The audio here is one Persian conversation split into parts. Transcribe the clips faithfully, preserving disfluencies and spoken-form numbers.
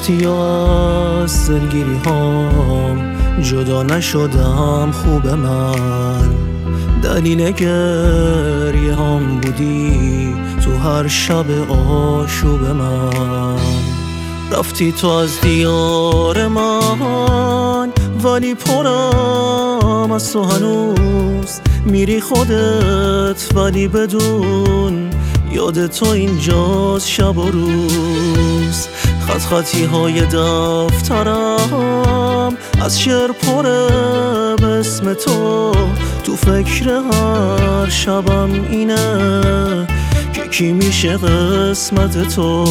رفتی از دلگیری هام، جدا نشدم خوب من. دلیل گریه هم بودی تو هر شب آشوب من. رفتی تو از دیار من ولی پرم از تو هنوز. میری خودت ولی بدون یاد تو اینجاست شب و روز. خط خطی های دفترم از شعر پره به اسم تو. تو فکر هر شبم اینه که کی میشه قسمت تو.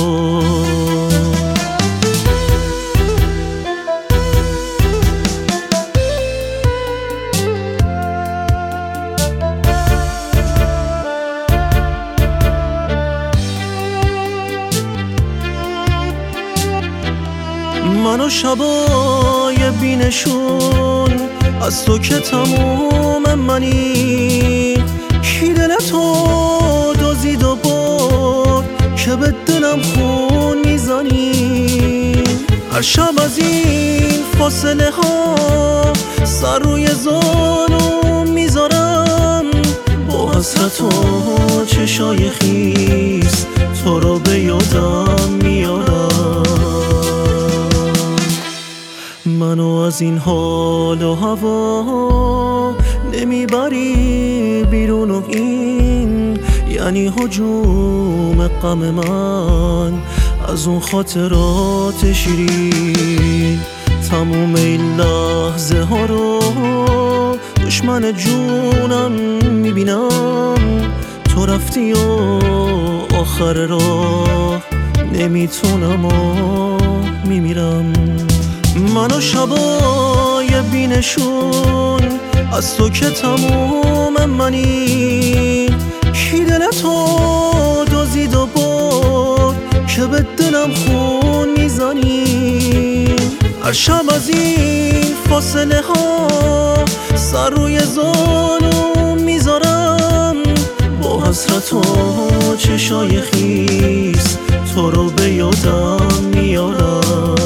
من و شبای بینشون از تو که تموم منی. کی دل تو دزدید و برد که به دلم خون میزنی. هر شب از این فاصله ها سر روی زانو میذارم. با حسرت و چشای خیس تو رو به یادم میارم. منو از این حال و هوا نمیبری بیرون و این یعنی هجوم غم من از اون خاطرات شیرین. تموم این لحظه ها رو دشمن جونم میبینم. تو رفتی و آخر راه نمیتونم و میمیرم. من و شبای بینشون از تو که تموم منی. کی دل تو دزدید و برد که به دلم خون میزنی. هر شب از این فاصله ها سر روی زانو میذارم. با حسرت و چشای خیس تو رو به یادم میارم.